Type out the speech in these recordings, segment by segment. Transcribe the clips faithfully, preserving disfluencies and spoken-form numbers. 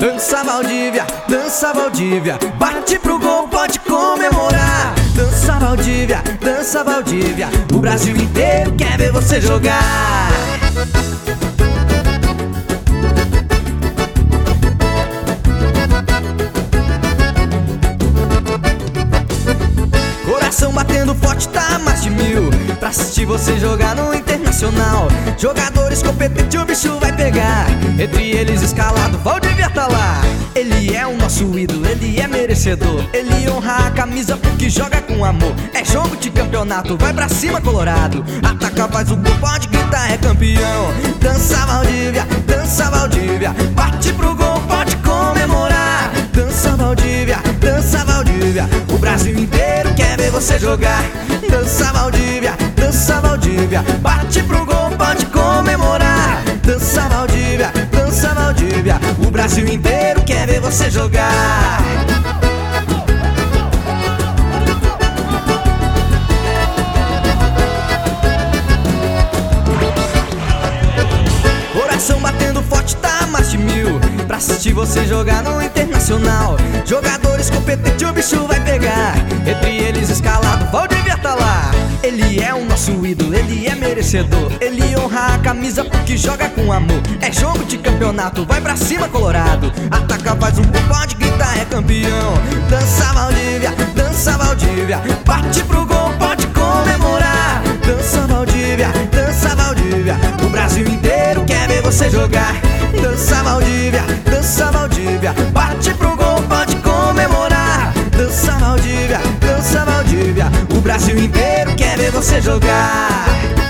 Dança Valdívia, dança Valdívia, bate pro gol, pode comemorar. Dança Valdívia, dança Valdívia, o Brasil inteiro quer ver você jogar. Coração batendo forte, tá mais de mil pra assistir você jogar no Internacional. Jogadores competentes, o bicho vai pegar. Entre eles escalado, Valdívia tá lá. Ele é o nosso ídolo, ele é merecedor. Ele honra a camisa porque joga com amor. É jogo de campeonato, vai pra cima Colorado. Ataca, faz o gol, pode gritar, é campeão. Dança Valdívia, dança Valdívia, bate pro gol, pode comemorar. Dança Valdívia, dança Valdívia, o Brasil inteiro quer ver você jogar. Dança Valdívia, dança Valdívia, bate pro gol, pode comemorar. Dança Valdívia, dança Valdívia, o Brasil inteiro quer ver você jogar. Coração batendo forte, tá mais de mil pra assistir você jogar no Internacional. Jogadores competentes, o bicho vai pegar. Entre eles escalado, Valdívia tá lá. Ele é o nosso ídolo, ele é merecedor. Ele honra a camisa porque joga com amor. É jogo de campeonato, vai pra cima Colorado. Ataca, faz um gol, pode gritar, é campeão. Dança Valdívia, dança Valdívia, bate pro gol, pode comemorar. Dança Valdívia, dança Valdívia, o Brasil inteiro quer ver você jogar. Dança Valdívia, dança Valdívia, bate pro gol, pode comemorar. Dança Valdívia, dança Valdívia, o Brasil inteiro quer ver você jogar.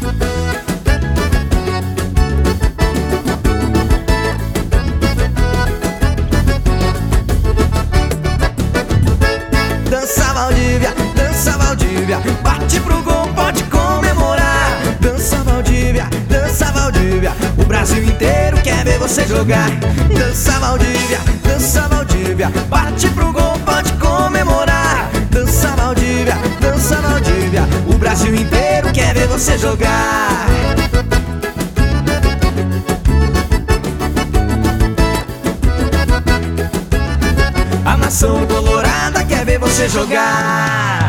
Dança Valdívia, dança Valdívia, bate pro gol, pode comemorar. Dança Valdívia, dança Valdívia, o Brasil inteiro quer ver você jogar. Dança Valdívia, dança Valdívia, bate pro gol, pode comemorar. Dança Valdívia, dança Valdívia, o Brasil inteiro quer ver você jogar. A nação colorada quer ver você jogar.